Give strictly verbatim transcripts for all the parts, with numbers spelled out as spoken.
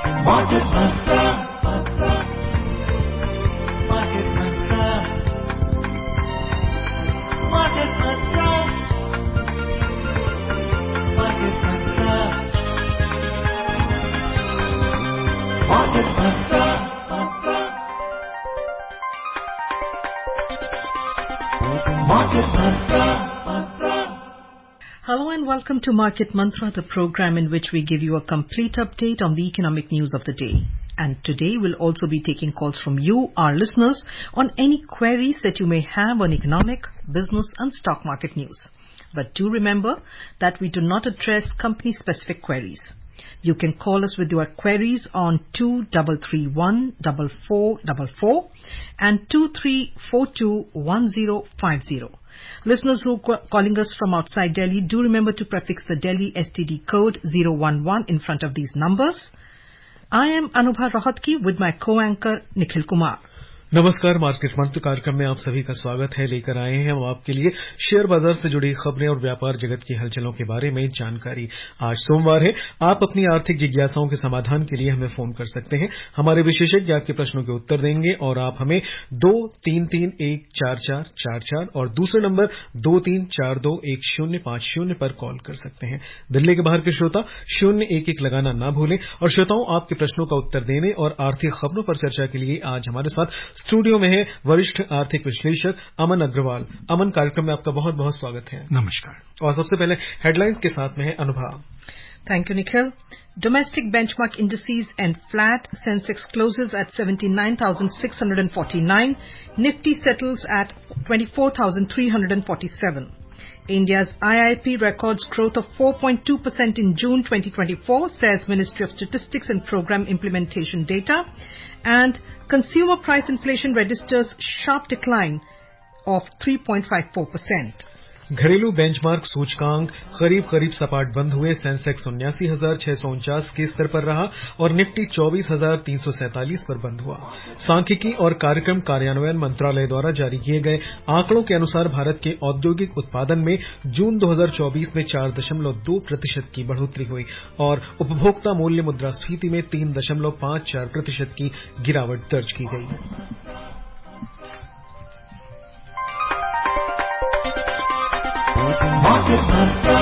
Market Mantra. Market Mantra. Market Mantra. Market Mantra. Market Mantra. Market Mantra. Hello and welcome to Market Mantra, the program in which we give you a complete update on the economic news of the day. And today we'll also be taking calls from you, our listeners, on any queries that you may have on economic, business and stock market news. But do remember that we do not address company-specific queries. You can call us with your queries on two three three one, four four four four and two three four two, one zero five zero. Listeners who are calling us from outside Delhi, do remember to prefix the Delhi S T D code zero one one in front of these numbers. I am Anubha Rohatgi with my co-anchor Nikhil Kumar. नमस्कार, market मंत्र कार्यक्रम में आप सभी का स्वागत है। लेकर आए हैं हम आपके लिए शेयर बाजार से जुड़ी खबरें और व्यापार जगत की हलचलों के बारे में जानकारी। आज सोमवार है। आप अपनी आर्थिक जिज्ञासाओं के समाधान के लिए हमें फोन कर सकते हैं। हमारे विशेषज्ञ आपके प्रश्नों के उत्तर देंगे और आप हमें दो तीन तीन एक चार चार चार चार और दूसरे नंबर दो तीन चार दो एक शून्य पांच शून्य पर कॉल कर सकते हैं। दिल्ली के बाहर के श्रोता शून्य एक एक लगाना ना भूलें। और श्रोताओं, आपके प्रश्नों का उत्तर देने और आर्थिक खबरों पर चर्चा के लिए आज हमारे साथ स्टूडियो में है वरिष्ठ आर्थिक विश्लेषक अमन अग्रवाल। अमन, कार्यक्रम में आपका बहुत बहुत स्वागत है। नमस्कार। और सबसे पहले हेडलाइंस के साथ में है अनुभव। Thank you, Nikhil. Domestic benchmark indices end flat. Sensex closes at seventy-nine thousand six hundred forty-nine. Nifty settles at twenty-four thousand three hundred forty-seven. India's I I P records growth of four point two percent in June twenty twenty-four, says Ministry of Statistics and Program Implementation data. And consumer price inflation registers sharp decline of three point five four percent. घरेलू benchmark सूचकांक करीब करीब सपाट बंद हुए। Sensex उन्यासी हजार छह सौ उनचास के स्तर पर रहा और निफ्टी चौबीस हजार तीन सौ सैंतालीस पर बंद हुआ। सांख्यिकी और कार्यक्रम कार्यान्वयन मंत्रालय द्वारा जारी किए गए आंकड़ों के अनुसार भारत के औद्योगिक उत्पादन में जून दो हजार चौबीस में चार दशमलव दो प्रतिशत की बढ़ोतरी हुई और उपभोक्ता मूल्य मुद्रास्फीति में तीन दशमलव पांच चार प्रतिशत की गिरावट दर्ज की गई। Market Mantra.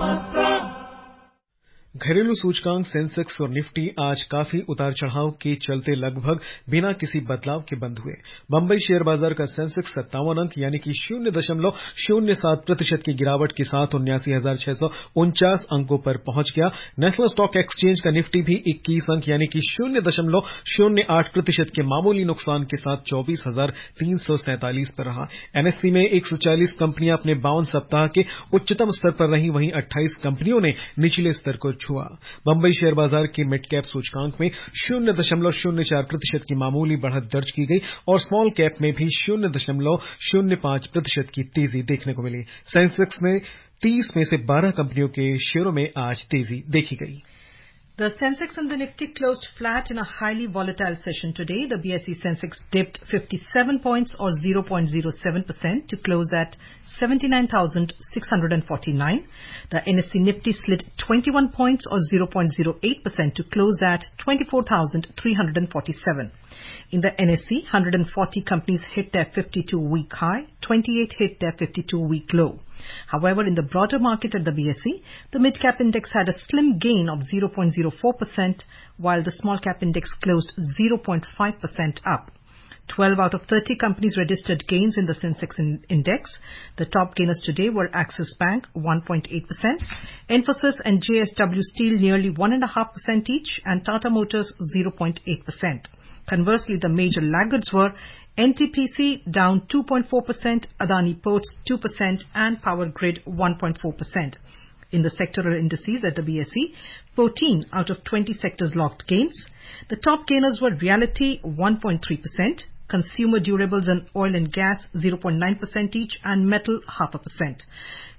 घरेलू सूचकांक सेंसेक्स और निफ्टी आज काफी उतार चढ़ाव के चलते लगभग बिना किसी बदलाव के बंद हुए। बंबई शेयर बाजार का सेंसेक्स सत्तावन अंक यानी कि शून्य दशमलव शून्य सात प्रतिशत की गिरावट के साथ उन्यासी हजार छह सौ उनचास अंकों पर पहुंच गया। नेशनल स्टॉक एक्सचेंज का निफ्टी भी इक्कीस अंक यानी कि शून्य दशमलव शून्य आठ प्रतिशत के मामूली नुकसान के साथ चौबीस हजार तीन सौ सैंतालीस पर रहा। एनएससी में एक सौ चालीस कंपनियां अपने बावन सप्ताह के उच्चतम स्तर पर रही, वहीं अट्ठाईस कंपनियों ने निचले स्तर को छुआ। बंबई शेयर बाजार के मिड कैप सूचकांक में शून्य दशमलव शून्य चार प्रतिशत की मामूली बढ़त दर्ज की गई और स्मॉल कैप में भी शून्य दशमलव शून्य पांच प्रतिशत की तेजी देखने को मिली। सेंसेक्स में तीस में से बारह कंपनियों के शेयरों में आज तेजी देखी गई। The Sensex and the Nifty closed flat in a highly volatile session today. The B S E Sensex dipped fifty-seven points or zero point zero seven percent to close at seventy-nine thousand six hundred forty-nine. The N S E Nifty slid twenty-one points or zero point zero eight percent to close at twenty-four thousand three hundred forty-seven. In the N S E, one hundred forty companies hit their fifty-two week high, twenty-eight hit their fifty-two week low. However, in the broader market at the B S E, the mid-cap index had a slim gain of zero point zero four percent, while the small-cap index closed zero point five percent up. twelve out of thirty companies registered gains in the Sensex in index. The top gainers today were Axis Bank, one point eight percent, Infosys and J S W Steel nearly one point five percent each, and Tata Motors zero point eight percent. Conversely, the major laggards were N T P C down two point four percent, Adani Ports two percent, and Power Grid one point four percent. In the sectoral indices at the B S E, fourteen out of twenty sectors logged gains. The top gainers were Realty one point three percent, Consumer Durables and Oil and Gas zero point nine percent each, and Metal half a percent.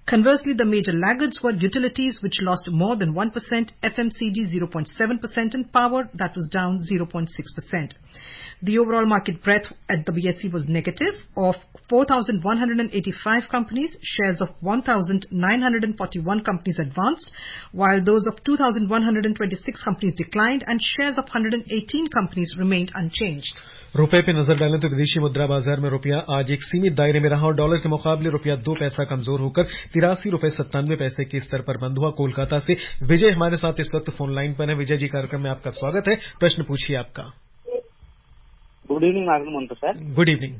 Conversely, the major laggards were utilities, which lost more than one percent, F M C G zero point seven percent, and power, that was down zero point six percent. The overall market breadth at the B S E was negative. Of four thousand one hundred eighty-five companies, shares of one thousand nine hundred forty-one companies advanced, while those of two thousand one hundred twenty-six companies declined, and shares of one hundred eighteen companies remained unchanged. रुपए पे नजर डालें तो विदेशी मुद्रा बाजार में रुपया आज एक सीमित दायरे में रहा और डॉलर के मुकाबले रुपया दो पैसा कमजोर होकर तिरासी रुपए सत्तानवे पैसे के स्तर पर बंद हुआ। कोलकाता से विजय हमारे साथ इस वक्त फोन लाइन पर है। विजय जी, कार्यक्रम में आपका स्वागत है। प्रश्न पूछिए आपका। Good evening Nagmant sir. Good evening.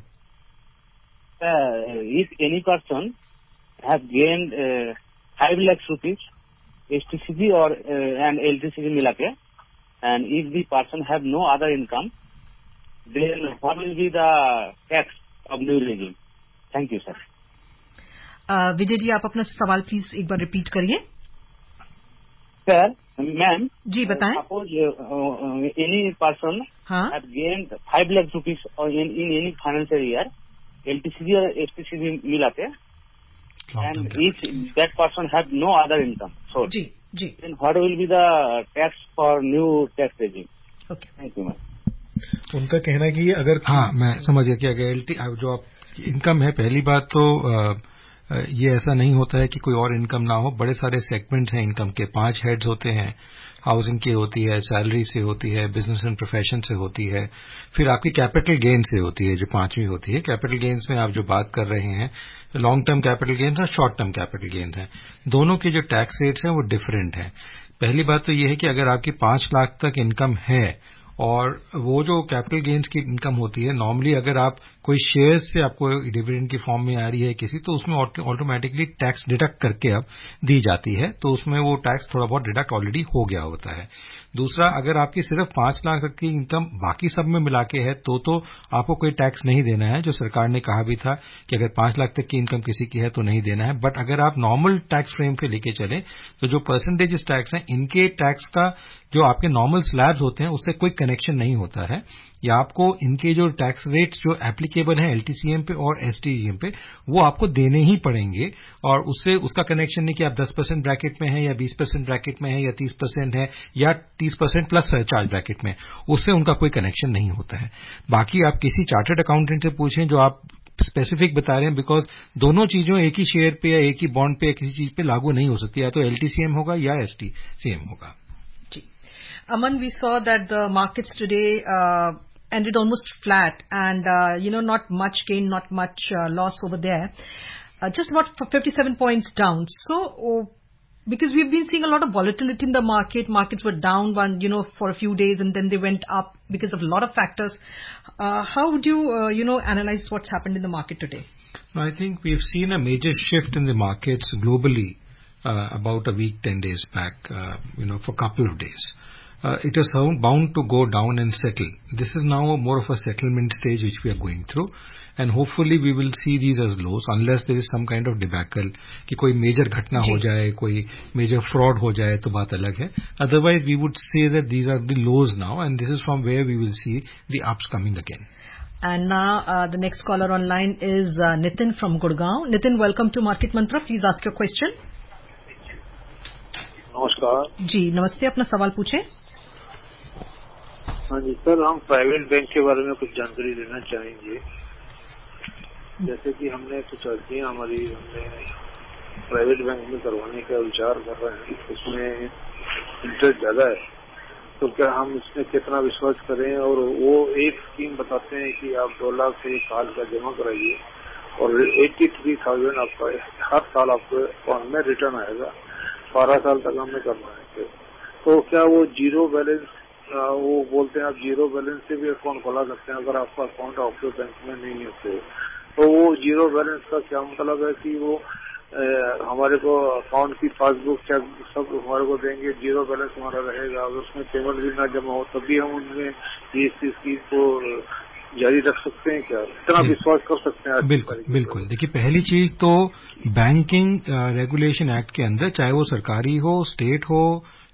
If any person have gained five lakh rupees STCG और एंड एलटीसीजी मिला के, and if the person have no other income, then what will be the tax of new regime? Thank you, sir. Uh, Vijay ji, आप अपना सवाल please एक बार repeat करिए। Sir, ma'am ji बताएं। Suppose any person have gained five lakh rupees in any financial year, LTCG और STCG मिला के, and if that person have no other income, so जी जी then what will be the tax for new tax regime? Okay, thank you ma'am. उनका कहना है कि अगर हाँ, मैं समझ गया कि अगर एलटी जो आप इनकम है, पहली बात तो आ, ये ऐसा नहीं होता है कि कोई और इनकम ना हो। बड़े सारे सेगमेंट्स हैं इनकम के, पांच हेड्स होते हैं। हाउसिंग की होती है, सैलरी से होती है, बिजनेस एंड प्रोफेशन से होती है, फिर आपकी कैपिटल गेन से होती है जो पांचवी होती है। कैपिटल गेन्स में आप जो बात कर रहे हैं, लॉन्ग टर्म कैपिटल गेन्स और शॉर्ट टर्म कैपिटल गेन्स हैं। दोनों के जो टैक्स रेट्स हैं वो डिफरेंट हैं। पहली बात तो ये है कि अगर आपकी पांच लाख तक इनकम है और वो जो कैपिटल गेन्स की इनकम होती है, नॉर्मली अगर आप कोई शेयर्स से आपको डिविडेंड की फॉर्म में आ रही है किसी, तो उसमें ऑटोमेटिकली टैक्स डिडक्ट करके अब दी जाती है, तो उसमें वो टैक्स थोड़ा बहुत डिडक्ट ऑलरेडी हो गया होता है। दूसरा, अगर आपकी सिर्फ पांच लाख तक की इनकम बाकी सब में मिला के है तो तो आपको कोई टैक्स नहीं देना है, जो सरकार ने कहा भी था कि अगर पांच लाख तक की इनकम किसी की है तो नहीं देना है। बट अगर आप नॉर्मल टैक्स फ्रेम पे लेके चले तो जो परसेंटेज टैक्स हैं, इनके टैक्स का जो आपके नॉर्मल स्लैब्स होते हैं उससे कोई कनेक्शन नहीं होता है, या आपको इनके जो टैक्स रेट्स जो एप्लीकेबल हैं एलटीसीएम पे और एसटीजीएम पे, वो आपको देने ही पड़ेंगे। और उससे उसका कनेक्शन नहीं कि आप दस परसेंट ब्रैकेट में हैं या बीस परसेंट ब्रैकेट में हैं या तीस परसेंट है या तीस परसेंट प्लस चार्ज ब्रैकेट में, उससे उनका कोई कनेक्शन नहीं होता है। बाकी आप किसी चार्टर्ड अकाउंटेंट से पूछें जो आप स्पेसिफिक बता रहे हैं, बिकॉज दोनों चीजों एक ही शेयर पे या एक ही बॉन्ड पे या किसी चीज पे लागू नहीं हो सकती, या तो एलटीसीएम होगा या एसटीसीएम होगा। Aman, we saw that the markets today uh, ended almost flat and, uh, you know, not much gain, not much uh, loss over there. Uh, just about fifty-seven points down. So, oh, because we've been seeing a lot of volatility in the market, markets were down one, you know, for a few days and then they went up because of a lot of factors. Uh, how would you, uh, you know, analyze what's happened in the market today? I think we've seen a major shift in the markets globally uh, about a week, ten days back, uh, you know, for a couple of days. Uh, it is bound to go down and settle. This is now more of a settlement stage which we are going through, and hopefully we will see these as lows unless there is some kind of debacle कि कोई major घटना हो जाए, कोई major fraud हो जाए तो बात अलग है. Otherwise we would say that these are the lows now, and this is from where we will see the ups coming again. And now uh, the next caller online is uh, Nitin from Gurgaon. Nitin, welcome to Market Mantra. Please ask your question. नमस्कार जी नमस्ते, अपना सवाल पूछें. हाँ जी sir, हम private bank के बारे में कुछ जानकारी लेना चाहेंगे. जैसे कि हमने कुछ अर्जियां हमारी हमने प्राइवेट बैंक में करवाने का विचार कर रहे हैं, उसमें इंटरेस्ट ज्यादा है, तो क्या हम इसमें कितना विश्वास करें? और वो एक स्कीम बताते हैं कि आप दो लाख से एक साल का जमा कराइए और एट्टी थ्री थाउजेंड आपका हर साल आपको अकाउंट में रिटर्न आएगा, बारह साल तक हमने करना है. तो क्या वो जीरो बैलेंस, वो बोलते हैं आप जीरो बैलेंस से भी अकाउंट खोला सकते हैं अगर आपका अकाउंट आपके बैंक में नहीं है. तो वो जीरो बैलेंस का क्या मतलब है कि वो ए, हमारे को अकाउंट की पासबुक चेक सब हमारे को देंगे, जीरो बैलेंस हमारा रहेगा, अगर उसमें पेमेंट भी ना जमा हो तभी हम उनमें ये स्कीम को जारी रख सकते हैं? क्या इतना विश्वास कर सकते हैं? बिल्कुल बिल्कुल. देखिए, पहली चीज तो बैंकिंग रेगुलेशन एक्ट के अंदर, चाहे वो सरकारी हो, स्टेट हो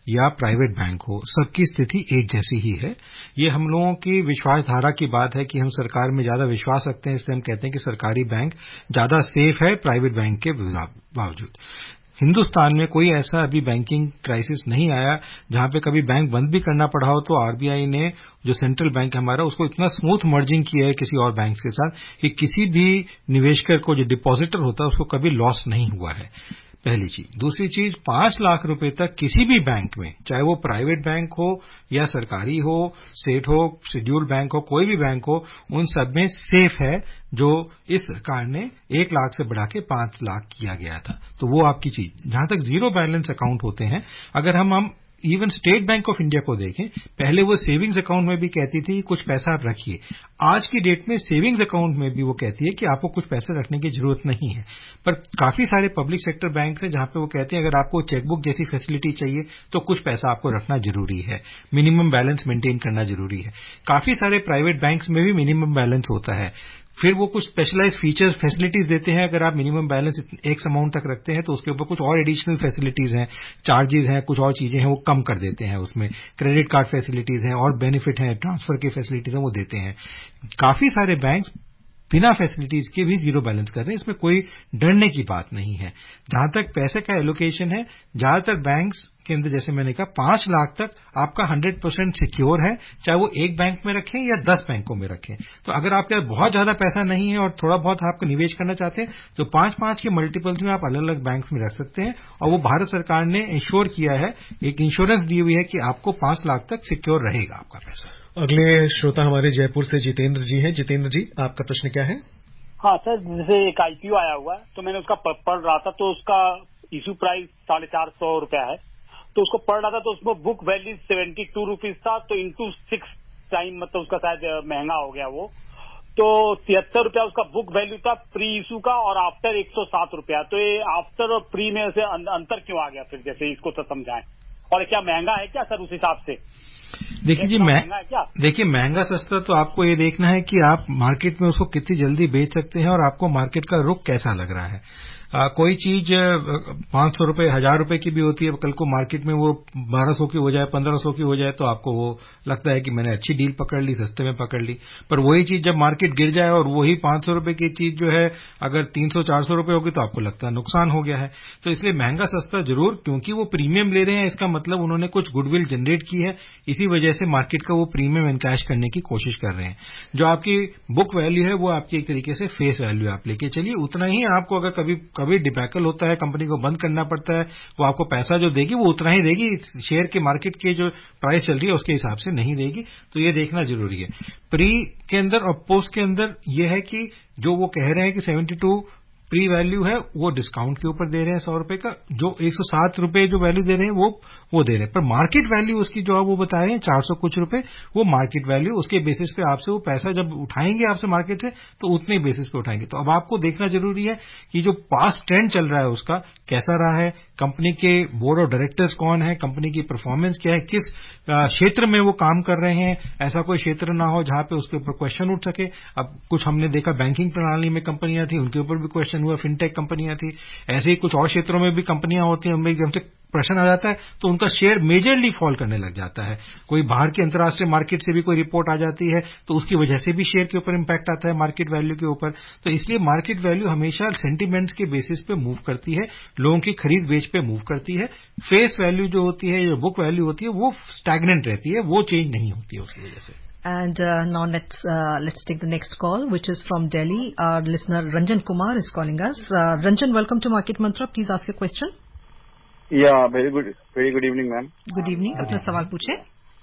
या प्राइवेट बैंक हो, सबकी स्थिति एक जैसी ही है। ये हम लोगों की विश्वासधारा की बात है कि हम सरकार में ज्यादा विश्वास रखते हैं, इसलिए हम कहते हैं कि सरकारी बैंक ज्यादा सेफ है प्राइवेट बैंक के बावजूद। हिंदुस्तान में कोई ऐसा अभी बैंकिंग क्राइसिस नहीं आया जहां पे कभी बैंक बंद भी करना पड़ा हो तो आरबीआई ने, जो सेंट्रल बैंक है हमारा, उसको इतना स्मूथ मर्जिंग किया है किसी और बैंक के साथ कि किसी भी निवेशकर को, जो डिपॉजिटर होता है, उसको कभी लॉस नहीं हुआ है। पहली चीज। दूसरी चीज, पांच लाख रुपए तक किसी भी बैंक में, चाहे वो प्राइवेट बैंक हो या सरकारी हो, स्टेट हो, शेड्यूल्ड बैंक हो, कोई भी बैंक हो, उन सब में सेफ है, जो इस सरकार ने एक लाख से बढ़ा के पांच लाख किया गया था। तो वो आपकी चीज। जहां तक जीरो बैलेंस अकाउंट होते हैं, अगर हम हम even State Bank of India को देखें, पहले वो सेविंग्स अकाउंट में भी कहती थी कुछ पैसा आप रखिए। आज की डेट में सेविंग्स अकाउंट में भी वो कहती है कि आपको कुछ पैसे रखने की जरूरत नहीं है। पर काफी सारे पब्लिक सेक्टर बैंक हैं जहां पे वो कहते हैं अगर आपको चेकबुक जैसी फैसिलिटी चाहिए तो कुछ पैसा आपको रखना जरूरी है, मिनिमम बैलेंस मेंटेन करना जरूरी है। काफी सारे प्राइवेट बैंक्स में भी मिनिमम बैलेंस होता है। फिर वो कुछ स्पेशलाइज्ड फीचर्स फैसिलिटीज देते हैं। अगर आप मिनिमम बैलेंस एक अमाउंट तक रखते हैं तो उसके ऊपर कुछ और एडिशनल फैसिलिटीज हैं, चार्जेस हैं, कुछ और चीजें हैं, वो कम कर देते हैं। उसमें क्रेडिट कार्ड फैसिलिटीज हैं और बेनिफिट हैं, ट्रांसफर की फैसिलिटीज हैं, वो देते हैं। काफी सारे बैंक्स बिना फैसिलिटीज के भी जीरो बैलेंस कर रहे हैं। इसमें कोई डरने की बात नहीं है। जहां तक पैसे का एलोकेशन है, ज्यादातर बैंक्स के अंदर, जैसे मैंने कहा, पांच लाख तक आपका हंड्रेड परसेंट सिक्योर है, चाहे वो एक बैंक में रखें या दस बैंकों में रखें। तो अगर आपके पास बहुत ज्यादा पैसा नहीं है और थोड़ा बहुत आपको निवेश करना चाहते हैं तो पांच पांच के मल्टीपल्स में आप अलग अलग बैंक्स में रख सकते हैं। और वो भारत सरकार ने इंश्योर किया है, एक इंश्योरेंस दी हुई है कि आपको पांच लाख तक सिक्योर रहेगा आपका पैसा। अगले श्रोता हमारे जयपुर से जितेंद्र जी हैं। जितेंद्र जी, आपका प्रश्न क्या है? हाँ सर, जैसे एक आईपीओ आया हुआ है तो मैंने उसका पढ़ रहा था, तो उसका इशू प्राइस साढ़े चार सौ रुपया है। तो उसको पढ़ रहा था तो उसमें book value seventy two rupees था, तो इंटू सिक्स टाइम मतलब उसका शायद महंगा हो गया वो। तो तिहत्तर रुपया उसका बुक वैल्यू था प्री इशू का, और आफ्टर एक सौ सात रुपया। तो ये आफ्टर और प्री में से अंतर क्यों आ गया फिर, जैसे इसको तो समझाएं। और क्या महंगा है क्या सर उस हिसाब से? देखिए जी, महंगा है क्या? देखिए, महंगा सस्ता तो आपको ये देखना है कि आप मार्केट में उसको कितनी जल्दी बेच सकते हैं और आपको मार्केट का रुख कैसा लग रहा है। आ, कोई चीज पांच सौ रुपए, हजार रुपए की भी होती है, कल को मार्केट में वो बारह सौ की हो जाए, पंद्रह सौ की हो जाए, तो आपको वो लगता है कि मैंने अच्छी डील पकड़ ली, सस्ते में पकड़ ली। पर वही चीज जब मार्केट गिर जाए और वही पांच सौ रुपए की चीज जो है अगर तीन सौ चार सौ रुपए होगी तो आपको लगता है नुकसान हो गया है। तो इसलिए महंगा सस्ता जरूर, क्योंकि वो प्रीमियम ले रहे हैं, इसका मतलब उन्होंने कुछ गुडविल जनरेट की है, इसी वजह से मार्केट का वो प्रीमियम एनकैश करने की कोशिश कर रहे हैं। जो आपकी बुक वैल्यू है वो आपकी एक तरीके से फेस वैल्यू आप लेके चलिए, उतना ही आपको, अगर कभी कभी डिबैकल होता है, कंपनी को बंद करना पड़ता है, वो आपको पैसा जो देगी वो उतना ही देगी, शेयर के मार्केट के जो प्राइस चल रही है उसके हिसाब से नहीं देगी। तो ये देखना जरूरी है। प्री के अंदर और पोस्ट के अंदर ये है कि जो वो कह रहे हैं कि सेवेंटी टू प्री वैल्यू है, वो डिस्काउंट के ऊपर दे रहे हैं सौ रुपए का। जो एक सौ सात रुपए जो वैल्यू दे रहे हैं वो वो दे रहे हैं, पर मार्केट वैल्यू उसकी जो है वो बता रहे हैं चार सौ कुछ रुपए, वो मार्केट वैल्यू। उसके बेसिस पे आपसे वो पैसा जब उठाएंगे आपसे मार्केट से तो उतने बेसिस पे उठाएंगे। तो अब आपको देखना जरूरी है कि जो पास्ट ट्रेंड चल रहा है उसका कैसा रहा है, कंपनी के बोर्ड ऑफ डायरेक्टर्स कौन है, कंपनी की परफॉर्मेंस क्या है, किस क्षेत्र में वो काम कर रहे हैं। ऐसा कोई क्षेत्र ना हो जहां पे उसके ऊपर क्वेश्चन उठ सके। अब कुछ हमने देखा बैंकिंग प्रणाली में कंपनियां थी, उनके ऊपर भी क्वेश्चन हुआ, फिनटेक कंपनियां थी, ऐसे ही कुछ और क्षेत्रों में भी कंपनियां होती हैं, उनमें एकदम से प्रश्न आ जाता है तो उनका शेयर मेजरली फॉल करने लग जाता है। कोई बाहर की अंतर्राष्ट्रीय मार्केट से भी कोई रिपोर्ट आ जाती है तो उसकी वजह से भी शेयर के ऊपर इंपैक्ट आता है मार्केट वैल्यू के ऊपर। तो इसलिए मार्केट वैल्यू हमेशा सेंटीमेंट्स के बेसिस पे मूव करती है, लोगों की खरीद बेच पे मूव करती है। फेस वैल्यू जो होती है, जो बुक वैल्यू होती है, वो स्टैग्नेंट रहती है, वो चेंज नहीं होती है उसकी वजह से। And uh, now let's uh, let's take the next call, which is from Delhi. Our listener Ranjan Kumar is calling us. Uh, Ranjan, welcome to Market Mantra. Please ask your question. Yeah, very good, very good evening, ma'am. Good evening. अपना सवाल पूछे।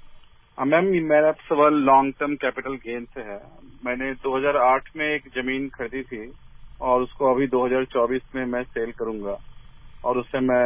Ma'am, मेरा सवाल long term capital gain से है। मैंने दो हज़ार आठ में एक जमीन खरीदी थी और उसको अभी दो हज़ार चौबीस में मैं सेल करूंगा और उससे मैं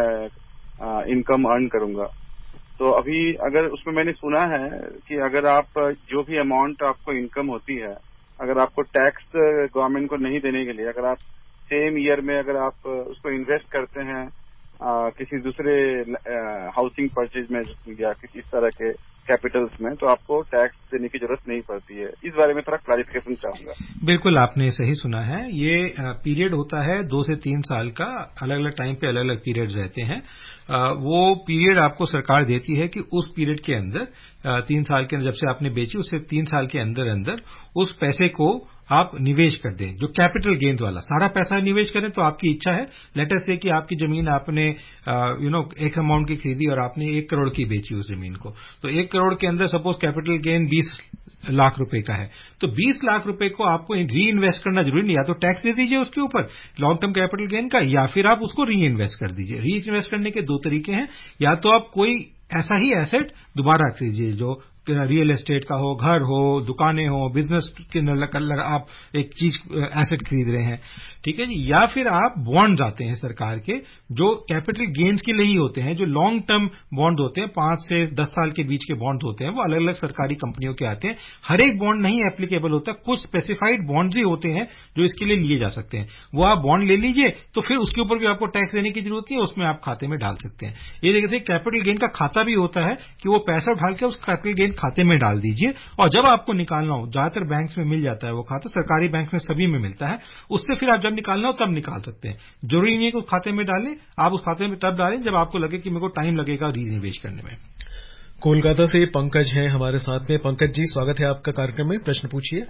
इनकम अर्न करूंगा। तो अभी अगर उसमें मैंने सुना है कि अगर आप जो भी अमाउंट आपको इनकम होती है, अगर आपको टैक्स गवर्नमेंट को नहीं देने के लिए, अगर आप सेम ईयर में अगर आप उसको इन्वेस्ट करते हैं आ, किसी दूसरे हाउसिंग परचेज में या किसी इस तरह के कैपिटल्स में, तो आपको टैक्स देने की जरूरत नहीं पड़ती है। इस बारे में थोड़ा क्लैरिफिकेशन चाहूंगा। बिल्कुल, आपने सही सुना है। ये पीरियड होता है दो से तीन साल का, अलग अलग टाइम पे अलग अलग पीरियड्स रहते हैं। वो पीरियड आपको सरकार देती है कि उस पीरियड के अंदर, तीन साल के अंदर जब से आपने बेची उससे तीन साल के अंदर अंदर उस पैसे को आप निवेश कर दें, जो कैपिटल गेन्स वाला सारा पैसा निवेश करें। तो आपकी इच्छा है, लेट अस से कि आपकी जमीन आपने यू नो एक अमाउंट की खरीदी और आपने एक करोड़ की बेची उस जमीन को, तो एक करोड़ के अंदर सपोज कैपिटल गेन बीस लाख रुपए का है, तो बीस लाख रुपए को आपको री इन्वेस्ट करना जरूरी नहीं। या तो टैक्स दे दीजिए उसके ऊपर लॉन्ग टर्म कैपिटल गेन का, या फिर आप उसको री इन्वेस्ट कर दीजिए। री इन्वेस्ट करने के दो तरीके हैं, या तो आप कोई ऐसा ही एसेट दोबारा खरीदिए जो रियल एस्टेट का हो, घर हो, दुकानें हो, बिजनेस के अंदर आप एक चीज एसेट खरीद रहे हैं, ठीक है जी। या फिर आप बॉन्ड्स आते हैं सरकार के, जो कैपिटल गेन्स के लिए ही होते हैं, जो लॉन्ग टर्म बॉन्ड होते हैं, पांच से दस साल के बीच के बॉन्ड होते हैं, वो अलग अलग सरकारी कंपनियों के आते हैं। हर एक बॉन्ड नहीं एप्लीकेबल होता, कुछ स्पेसिफाइड बॉन्ड्स ही होते हैं जो इसके लिए लिए जा सकते हैं। वो आप बॉन्ड ले लीजिए, तो फिर उसके ऊपर भी आपको टैक्स देने की जरूरत नहीं है, उसमें आप खाते में डाल सकते हैं। ये देखिए, कैपिटल गेन का खाता भी होता है कि वो पैसा उठा के उस कैपिटल गेन खाते में डाल दीजिए, और जब आपको निकालना हो, ज्यादातर बैंक्स में मिल जाता है वो खाता, सरकारी बैंक में सभी में मिलता है, उससे फिर आप जब निकालना हो तब निकाल सकते हैं। जरूरी नहीं है कि उस खाते में डालें, आप उस खाते में तब डालें जब आपको लगे कि मेरे को टाइम लगेगा रीनिवेश करने में। कोलकाता से पंकज हैं हमारे साथ में। पंकज जी, स्वागत है आपका कार्यक्रम में, प्रश्न पूछिए।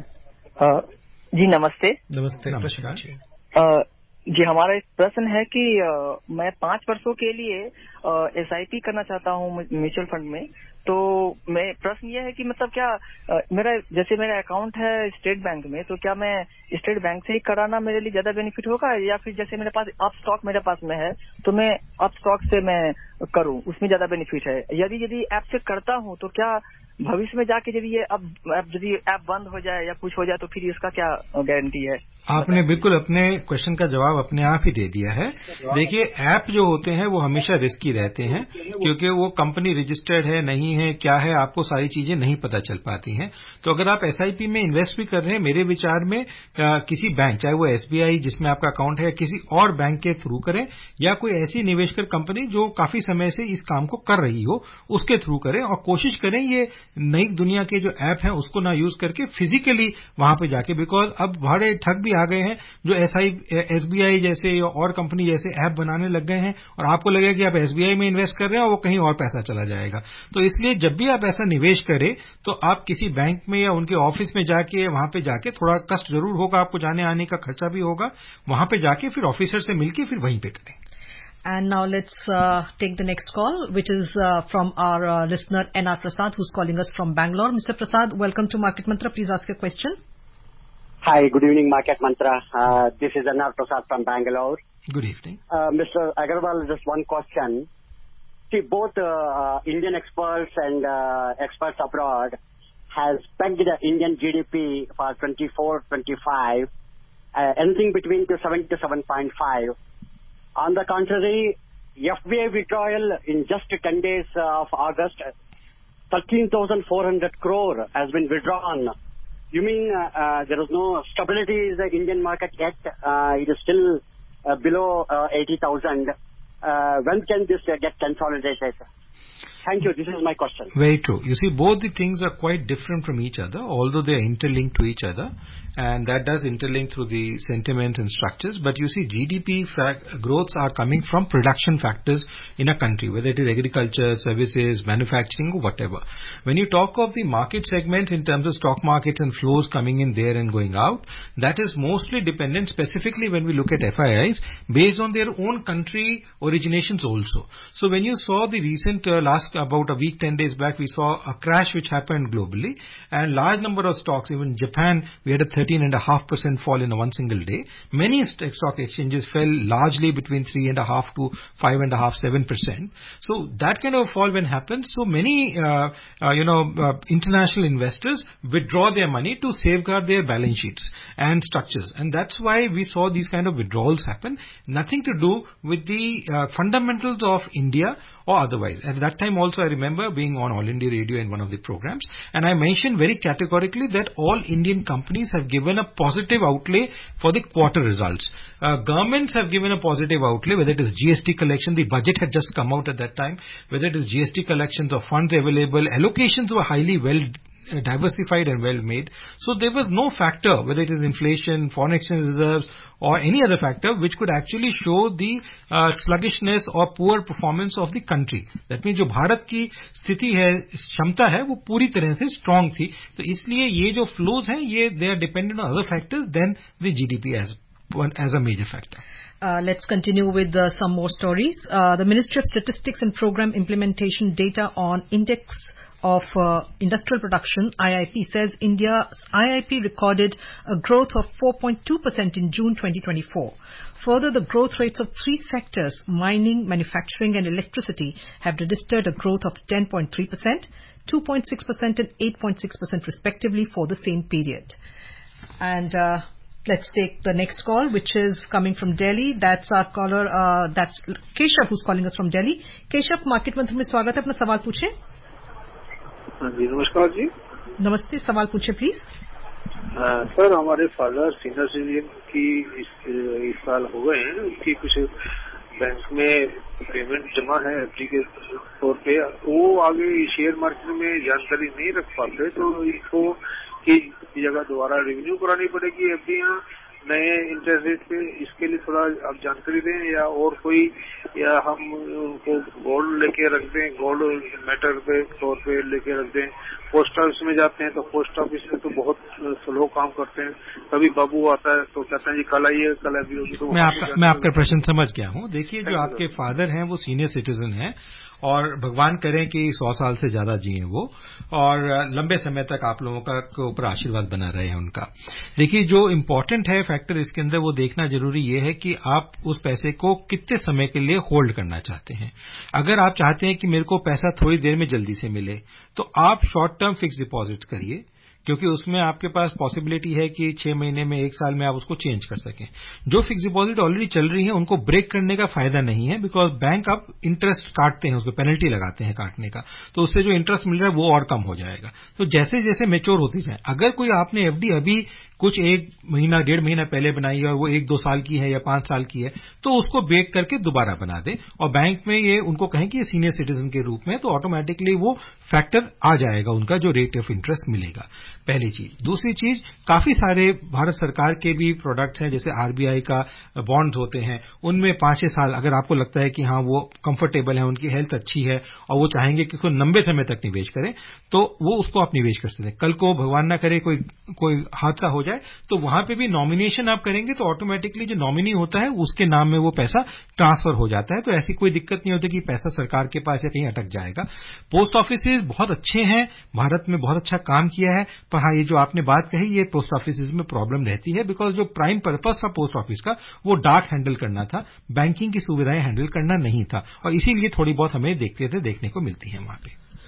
जी नमस्ते। नमस्ते, नमस्कार जी, हमारा एक प्रश्न है कि आ, मैं पांच वर्षों के लिए एसआईपी करना चाहता हूँ म्यूचुअल फंड में। तो मैं प्रश्न ये है कि मतलब क्या आ, मेरा जैसे मेरा अकाउंट है स्टेट बैंक में, तो क्या मैं स्टेट बैंक से ही कराना मेरे लिए ज्यादा बेनिफिट होगा, या फिर जैसे मेरे पास अप स्टॉक मेरे पास में है तो मैं अप स्टॉक से मैं करूँ, उसमें ज्यादा बेनिफिट है। यदि यदि ऐप से करता हूँ तो क्या भविष्य में जाके यदि ये अब यदि ऐप बंद हो जाए या कुछ हो जाए तो फिर इसका क्या गारंटी है? आपने बिल्कुल अपने क्वेश्चन का जवाब अपने आप ही दे दिया है। देखिए, ऐप जो होते हैं वो हमेशा रिस्की रहते हैं, क्योंकि वो कंपनी रजिस्टर्ड है नहीं है क्या है, आपको सारी चीजें नहीं पता चल पाती हैं। तो अगर आप एसआईपी में इन्वेस्ट भी कर रहे हैं, मेरे विचार में आ, किसी बैंक, चाहे वो एसबीआई जिसमें आपका अकाउंट है, किसी और बैंक के थ्रू करें, या कोई ऐसी निवेशकर कंपनी जो काफी समय से इस काम को कर रही हो उसके थ्रू करें। और कोशिश करें ये नई दुनिया के जो ऐप हैं उसको ना यूज करके फिजिकली वहां पे जाके, बिकॉज अब बड़े ठग भी आ गए हैं जो एसआई एसबीआई जैसे या और कंपनी जैसे ऐप बनाने लग गए हैं, और आपको लगेगा कि आप एसबीआई में इन्वेस्ट कर रहे हैं और वो कहीं और पैसा चला जाएगा। तो इसलिए जब भी आप ऐसा निवेश करें तो आप किसी बैंक में या उनके ऑफिस में जाके, वहां पे जाके, थोड़ा कष्ट जरूर होगा, आपको जाने आने का खर्चा भी होगा, वहां पे जाके फिर ऑफिसर से मिलके फिर वहीं पे करें। And now let's uh, take the next call, which is uh, from our uh, listener N R Prasad, who's calling us from Bangalore. Mister Prasad, welcome to Market Mantra. Please ask your question. Hi, good evening, Market Mantra. Uh, this is N R Prasad from Bangalore. Good evening. Uh, Mister Agarwal, just one question. See, both uh, Indian experts and uh, experts abroad has pegged the Indian G D P for twenty-four twenty-five, uh, anything between to seven to seven point five. On the contrary, F B I withdrawal in just ten days of August, thirteen thousand four hundred crore has been withdrawn. You mean uh, uh, there is no stability in the Indian market yet? Uh, it is still uh, below uh, eighty thousand. Uh, when can this uh, get consolidated? Thank you. This is my question. Very true. You see, both the things are quite different from each other, although they are interlinked to each other, and that does interlink through the sentiments and structures. But you see, G D P fact, growths are coming from production factors in a country, whether it is agriculture, services, manufacturing, or whatever. When you talk of the market segments in terms of stock markets and flows coming in there and going out, that is mostly dependent, specifically when we look at F I Is, based on their own country originations also. So when you saw the recent uh, last about a week, ten days back, we saw a crash which happened globally, and large number of stocks, even Japan, we had a thirteen point five percent fall in a one single day. Many stock exchanges fell largely between three point five to five point five, seven percent. So that kind of fall when happens, so many, uh, uh, you know, uh, international investors withdraw their money to safeguard their balance sheets and structures. And that's why we saw these kind of withdrawals happen. Nothing to do with the uh, fundamentals of India or otherwise. At that time also I remember being on All India Radio in one of the programs, and I mentioned very categorically that all Indian companies have given a positive outlay for the quarter results. Uh, governments have given a positive outlay, whether it is G S T collection, the budget had just come out at that time, whether it is G S T collections or funds available, allocations were highly well diversified and well made. So there was no factor, whether it is inflation, foreign exchange reserves or any other factor, which could actually show the uh, sluggishness or poor performance of the country. That means जो भारत की स्थिति है, क्षमता है, वो पूरी तरह से strong थी. तो इसलिए ये जो flows हैं, ये they are dependent on other factors than the G D P as one as a major factor. Uh, let's continue with uh, some more stories. Uh, the Ministry of Statistics and Program Implementation data on Index of uh, Industrial Production, I I P, says India's I I P recorded a growth of four point two percent in June twenty twenty-four. Further, the growth rates of three sectors, mining, manufacturing and electricity, have registered a growth of ten point three percent, two point six percent and eight point six percent respectively for the same period. And uh, let's take the next call, which is coming from Delhi. That's our caller, uh, that's Keshav, who's calling us from Delhi. Keshav, Market Mantra में स्वागत है, अपना सवाल पूछें. हाँ जी, नमस्कार जी. नमस्ते, सवाल पूछे प्लीज. सर, हमारे फादर सीनियर सिटीजन की इस, इस साल हो गए हैं, उनकी कुछ बैंक में पेमेंट जमा है एफडी के तौर पे, वो आगे शेयर मार्केट में जानकारी नहीं रख पाते, तो इसको की जगह दोबारा रिव्यू करानी पड़ेगी एफडीआं नए इंटरेस्ट रेट पे. इसके लिए थोड़ा आप जानकारी दें, या और कोई, या हम उनको गोल्ड लेके रख दें, गोल्ड मैटर पे तौर पे लेके रख दें. पोस्ट ऑफिस में जाते हैं तो पोस्ट ऑफिस में तो बहुत स्लो काम करते हैं. कभी बाबू आता है तो कहते हैं जी कल आइए, कल अभी होगी. तो मैं आपका मैं आपका प्रश्न समझ गया हूँ. देखिए, जो आपके फादर हैं वो सीनियर सिटीजन हैं और भगवान करें कि सौ साल से ज्यादा जिए वो, और लंबे समय तक आप लोगों का के ऊपर आशीर्वाद बना रहे हैं उनका. देखिए, जो इम्पोर्टेंट है फैक्टर इसके अंदर वो देखना जरूरी ये है कि आप उस पैसे को कितने समय के लिए होल्ड करना चाहते हैं. अगर आप चाहते हैं कि मेरे को पैसा थोड़ी देर में जल्दी से मिले, तो आप शॉर्ट टर्म फिक्स डिपॉजिट करिए, क्योंकि उसमें आपके पास पॉसिबिलिटी है कि छह महीने में, एक साल में आप उसको चेंज कर सकें. जो फिक्स डिपॉजिट ऑलरेडी चल रही है उनको ब्रेक करने का फायदा नहीं है, बिकॉज बैंक अब इंटरेस्ट काटते हैं, उसको पेनल्टी लगाते हैं काटने का, तो उससे जो इंटरेस्ट मिल रहा है वो और कम हो जाएगा. तो जैसे जैसे मैच्योर होती जाए, अगर कोई आपने एफडी अभी कुछ एक महीना डेढ़ महीना पहले बनाई है और वो एक दो साल की है या पांच साल की है, तो उसको ब्रेक करके दोबारा बना दे और बैंक में ये उनको कहें कि ये सीनियर सिटीजन के रूप में, तो ऑटोमेटिकली वो फैक्टर आ जाएगा उनका जो रेट ऑफ इंटरेस्ट मिलेगा. पहली चीज. दूसरी चीज, काफी सारे भारत सरकार के भी प्रोडक्ट्स हैं, जैसे आरबीआई का बॉन्ड्स होते हैं, उनमें पांच छह साल अगर आपको लगता है कि हाँ वो कंफर्टेबल है, उनकी हेल्थ अच्छी है और वो चाहेंगे कि कोई लंबे समय तक निवेश करें, तो वो उसको आप निवेश कर सकते हैं. कल को भगवान ना करे कोई कोई हादसा हो जाए तो वहां पे भी नॉमिनेशन आप करेंगे तो ऑटोमेटिकली जो नॉमिनी होता है उसके नाम में वो पैसा ट्रांसफर हो जाता है. तो ऐसी कोई दिक्कत नहीं होती कि पैसा सरकार के पास या कहीं अटक जाएगा. पोस्ट ऑफिस बहुत अच्छे हैं, भारत में बहुत अच्छा काम किया है, पर हाँ ये जो आपने बात कही, ये पोस्ट ऑफिस में प्रॉब्लम रहती है, बिकॉज जो प्राइम पर्पस था पोस्ट ऑफिस का वो डाक हैंडल करना था, बैंकिंग की सुविधाएं हैंडल करना नहीं था, और इसीलिए थोड़ी बहुत हमें देखते थे देखने को मिलती है वहां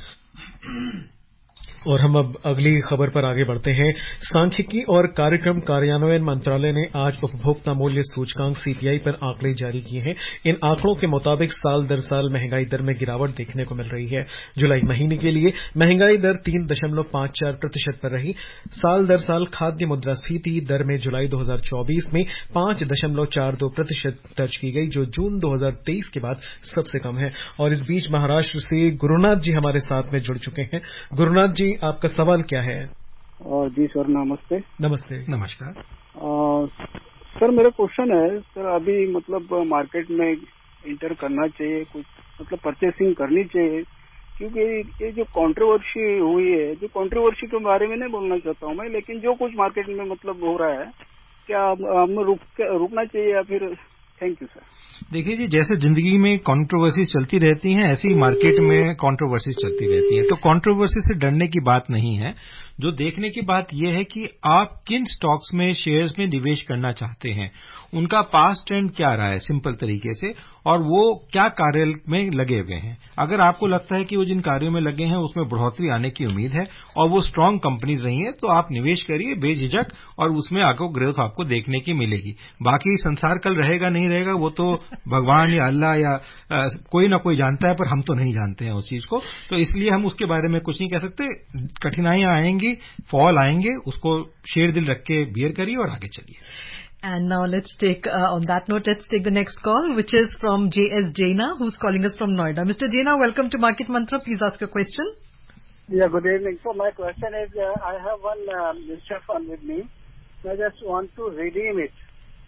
पे. और हम अब अगली खबर पर आगे बढ़ते हैं. सांख्यिकी और कार्यक्रम कार्यान्वयन मंत्रालय ने आज उपभोक्ता मूल्य सूचकांक सीपीआई पर आंकड़े जारी किए हैं. इन आंकड़ों के मुताबिक साल दर साल महंगाई दर में गिरावट देखने को मिल रही है. जुलाई महीने के लिए महंगाई दर तीन दशमलव पांच चार प्रतिशत पर रही. साल दर साल खाद्य मुद्रास्फीति दर में जुलाई दो हजार चौबीस में पांच दशमलव चार दो प्रतिशत दर्ज की गई, जो जून दो हजार तेईस के बाद सबसे कम है. और इस बीच महाराष्ट्र से गुरुनाथ जी हमारे साथ में जुड़ चुके हैं. गुरुनाथ जी, आपका सवाल क्या है? जी सर, नमस्ते. नमस्ते. नमस्कार. सर, मेरा क्वेश्चन है सर, अभी मतलब मार्केट में इंटर करना चाहिए, कुछ मतलब परचेसिंग करनी चाहिए, क्योंकि ये जो कंट्रोवर्सी हुई है, जो कंट्रोवर्सी के बारे में नहीं बोलना चाहता हूँ मैं, लेकिन जो कुछ मार्केट में मतलब हो रहा है, क्या हमें रुक रुकना चाहिए या फिर? Thank you sir. देखिए जी, जैसे जिंदगी में कंट्रोवर्सीज चलती रहती हैं, ऐसी ही मार्केट में कंट्रोवर्सीज चलती रहती हैं. तो कंट्रोवर्सी से डरने की बात नहीं है. जो देखने की बात यह है कि आप किन स्टॉक्स में, शेयर्स में निवेश करना चाहते हैं, उनका पास्ट ट्रेंड क्या रहा है सिंपल तरीके से, और वो क्या कार्य में लगे हुए हैं। अगर आपको लगता है कि वो जिन कार्यों में लगे हैं उसमें बढ़ोतरी आने की उम्मीद है और वो स्ट्रांग कंपनीज रही हैं, तो आप निवेश करिए बेझिझक, और उसमें आपको ग्रोथ आपको देखने की मिलेगी। बाकी संसार कल रहेगा नहीं रहेगा वो तो भगवान या अल्लाह या आ, कोई ना कोई जानता है, पर हम तो नहीं जानते हैं उस चीज को, तो इसलिए हम उसके बारे में कुछ नहीं कह सकते। कठिनाइयां आएंगी, फॉल आएंगे, उसको शेर दिल रख के बियर करिए और आगे चलिए। And now let's take, uh, on that note, let's take the next call, which is from J S Jaina, who's calling us from Noida. Mister Jaina, welcome to Market Mantra. Please ask your question. Yeah, good evening. So my question is, uh, I have one uh, mutual fund with me. I just want to redeem it.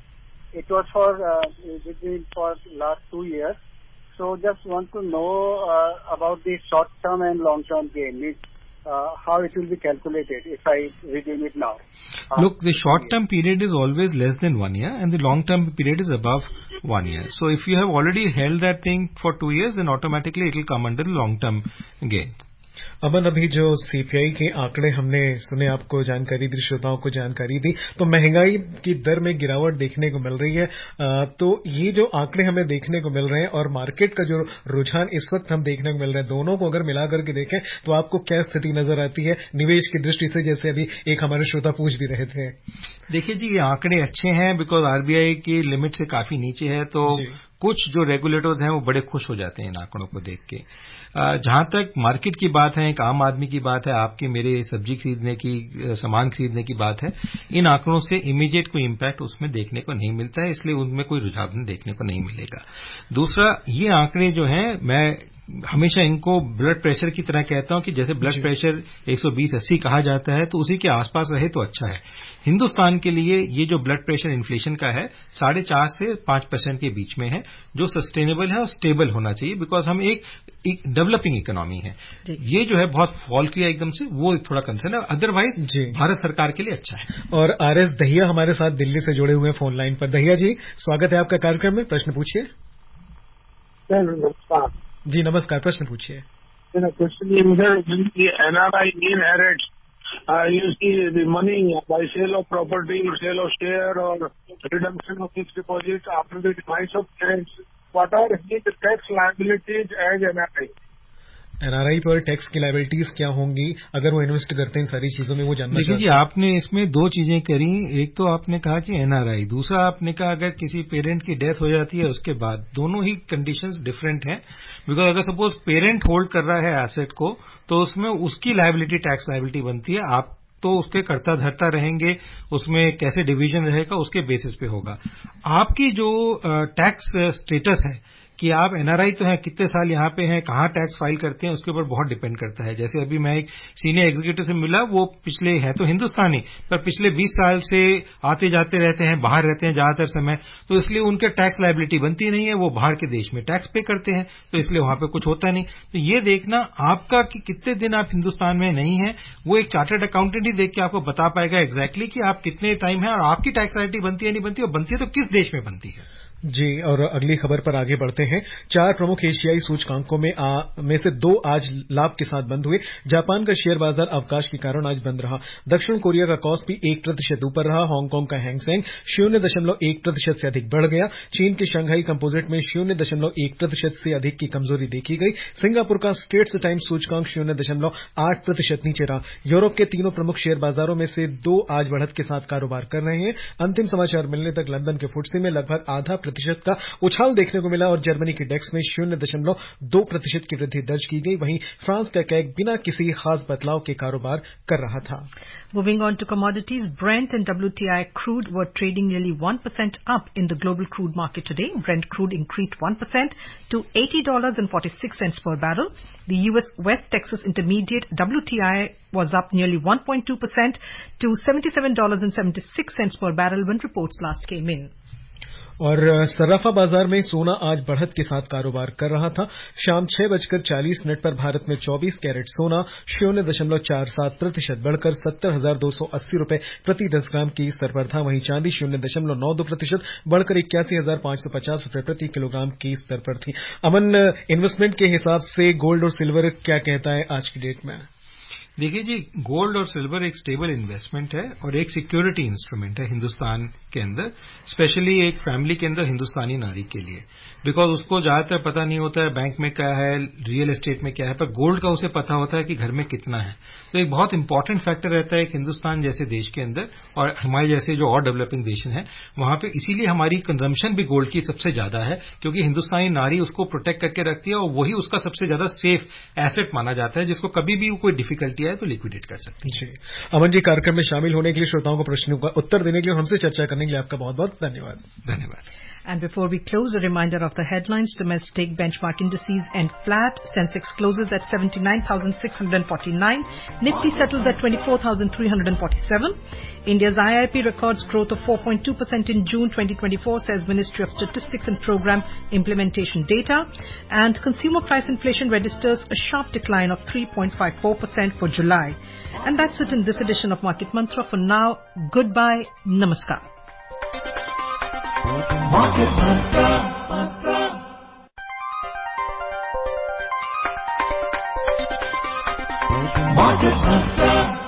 It was for uh, redeemed for last two years. So just want to know uh, about the short-term and long-term gain. Uh, how it will be calculated if I redeem it now? Uh, Look, the short-term period is always less than one year and the long-term period is above one year. So if you have already held that thing for two years, then automatically it will come under the long-term gain. अमन, अभी जो CPI के आंकड़े हमने सुने, आपको जानकारी दी, श्रोताओं को जानकारी दी, तो महंगाई की दर में गिरावट देखने को मिल रही है। तो ये जो आंकड़े हमें देखने को मिल रहे हैं और मार्केट का जो रुझान इस वक्त हम देखने को मिल रहे हैं, दोनों को अगर मिला करके देखें तो आपको क्या स्थिति नजर आती है निवेश की दृष्टि से, जैसे अभी एक हमारे श्रोता पूछ भी रहे थे? देखिए जी, ये आंकड़े अच्छे हैं बिकॉज आरबीआई की लिमिट से काफी नीचे है, तो कुछ जो रेगुलेटर्स हैं वो बड़े खुश हो जाते हैं इन आंकड़ों को देख के। जहां तक मार्केट की बात है, एक आम आदमी की बात है, आपके मेरे सब्जी खरीदने की, सामान खरीदने की बात है, इन आंकड़ों से इमीडिएट कोई इम्पैक्ट उसमें देखने को नहीं मिलता है, इसलिए उनमें कोई रुझान देखने को नहीं मिलेगा। दूसरा, ये आंकड़े जो हैं, मैं हमेशा इनको ब्लड प्रेशर की तरह कहता हूं कि जैसे ब्लड प्रेशर एक सौ बीस अस्सी कहा जाता है, तो उसी के आसपास रहे तो अच्छा है। हिंदुस्तान के लिए ये जो ब्लड प्रेशर इन्फ्लेशन का है, साढ़े चार से पांच परसेंट के बीच में है, जो सस्टेनेबल है और स्टेबल होना चाहिए, बिकॉज हम एक, एक डेवलपिंग इकोनॉमी है। ये जो है बहुत फॉल किया एकदम से, वो थोड़ा कंसर्न है, अदरवाइज भारत सरकार के लिए अच्छा है। और आर एस दहिया हमारे साथ दिल्ली से जुड़े हुए हैं फोन लाइन पर। दहिया जी, स्वागत है आपका कार्यक्रम में, प्रश्न पूछिए। नमस्कार जी, नमस्कार, प्रश्न पूछिए। मेरा क्वेश्चन ये मुझे NRI inherits you see the money by sale of property, sale of share or redemption of fixed deposits after the demise of parents. What are the tax liabilities as N R I? NRI पर tax की liabilities क्या होंगी अगर वो invest करते हैं इन सारी चीजों में, वो जानना चाहते हैं। देखिए जी, आपने इसमें दो चीजें करी। एक तो आपने कहा कि एनआरआई, दूसरा आपने कहा अगर किसी पेरेंट की डेथ हो जाती है उसके बाद, दोनों ही कंडीशंस डिफरेंट हैं। बिकॉज अगर सपोज पेरेंट होल्ड कर रहा है एसेट को, तो उसमें उसकी लायबिलिटी टैक्स लायबिलिटी बनती है, आप तो उसके कर्ता धर्ता रहेंगे, उसमें कैसे डिवीजन रहेगा उसके बेसिस पे होगा। आपकी जो टैक्स स्टेटस है कि आप एनआरआई तो हैं, कितने साल यहाँ पे हैं, कहाँ टैक्स फाइल करते हैं, उसके ऊपर बहुत डिपेंड करता है। जैसे अभी मैं एक सीनियर एग्जीक्यूटिव से मिला, वो पिछले है तो हिंदुस्तानी, पर पिछले बीस साल से आते जाते रहते हैं, बाहर रहते हैं ज्यादातर समय, तो इसलिए उनके टैक्स लायबिलिटी बनती नहीं है, वो बाहर के देश में टैक्स पे करते हैं, तो इसलिए वहां पे कुछ होता नहीं। तो ये देखना आपका कि कितने दिन आप हिंदुस्तान में नहीं है, वो एक चार्टर्ड अकाउंटेंट ही देख के आपको बता पाएगा एग्जैक्टली कि आप कितने टाइम है और आपकी टैक्स लायबिलिटी बनती है नहीं बनती, और बनती है तो किस देश में बनती है। जी, और अगली खबर पर आगे बढ़ते हैं। चार प्रमुख एशियाई सूचकांकों में आ, में से दो आज लाभ के साथ बंद हुए। जापान का शेयर बाजार अवकाश के कारण आज बंद रहा। दक्षिण कोरिया का कॉस्पी एक प्रतिशत ऊपर रहा। हांगकांग का हैंगसेंग शून्य दशमलव एक प्रतिशत से अधिक बढ़ गया। चीन के शंघाई कंपोजिट में शून्य दशमलव एक प्रतिशत से अधिक की कमजोरी देखी गई। सिंगापुर का स्ट्रेट्स टाइम्स सूचकांक शून्य दशमलव आठ प्रतिशत नीचे रहा। यूरोप के तीनों प्रमुख शेयर बाजारों में से दो आज बढ़त के साथ कारोबार कर रहे हैं। अंतिम समाचार मिलने तक लंदन के फुटसे में लगभग आधा प्रतिशत का उछाल देखने को मिला और जर्मनी की डेक्स में शून्य दशमलव दो प्रतिशत की वृद्धि दर्ज की गई। वहीं फ्रांस का कैग बिना किसी खास बदलाव के कारोबार कर रहा था। Moving on to commodities, Brent and W T I crude were trading nearly one percent up in the global crude market today. Brent crude increased one percent to eighty dollars and forty-six cents per barrel. The U S West Texas Intermediate W T I was up nearly one point two percent to seventy-seven dollars and seventy-six cents per barrel when reports last came in. और सर्राफा बाजार में सोना आज बढ़त के साथ कारोबार कर रहा था। शाम छह बजकर चालीस मिनट पर भारत में चौबीस कैरेट सोना शून्य दशमलव चार सात प्रतिशत बढ़कर सत्तर हजार दो सौ अस्सी रुपए प्रति दस ग्राम की स्तर पर था। वहीं चांदी शून्य दशमलव नौ दो प्रतिशत बढ़कर इक्यासी हजार पांच सौ पचास रुपए प्रति किलोग्राम की स्तर पर थी। अमन, इन्वेस्टमेंट के हिसाब से गोल्ड और सिल्वर क्या कहता है आज की डेट में? देखिए जी, गोल्ड और सिल्वर एक स्टेबल इन्वेस्टमेंट है और एक सिक्योरिटी इंस्ट्रूमेंट है हिंदुस्तान के अंदर, स्पेशली एक फैमिली के अंदर हिंदुस्तानी नारी के लिए, बिकॉज उसको ज्यादातर पता नहीं होता है बैंक में क्या है, रियल एस्टेट में क्या है, पर गोल्ड का उसे पता होता है कि घर में कितना है। तो एक बहुत इंपॉर्टेंट फैक्टर रहता है कि हिंदुस्तान जैसे देश के अंदर और हमारे जैसे जो और डेवलपिंग देश हैं वहां पे, इसीलिए हमारी कंजम्पशन भी गोल्ड की सबसे ज्यादा है, क्योंकि हिंदुस्तानी नारी उसको प्रोटेक्ट करके रखती है और वही उसका सबसे ज्यादा सेफ एसेट माना जाता है, जिसको कभी भी कोई डिफिकल्टी आए तो लिक्विडेट कर सकते हैं। जी, अमन जी, कार्यक्रम में शामिल होने के लिए, श्रोताओं को प्रश्नों का उत्तर देने के लिए, हमसे चर्चा करने के लिए आपका बहुत बहुत धन्यवाद। धन्यवाद। And before we close, a reminder of the headlines. Domestic benchmark indices end flat. Sensex closes at seventy-nine thousand six hundred forty-nine. Nifty settles at twenty-four thousand three hundred forty-seven. India's I I P records growth of four point two percent in June twenty twenty-four, says Ministry of Statistics and Program Implementation data. And consumer price inflation registers a sharp decline of three point five four percent for July. And that's it in this edition of Market Mantra. For now, goodbye, namaskar. Market Mantra, Mantra. Market Mantra.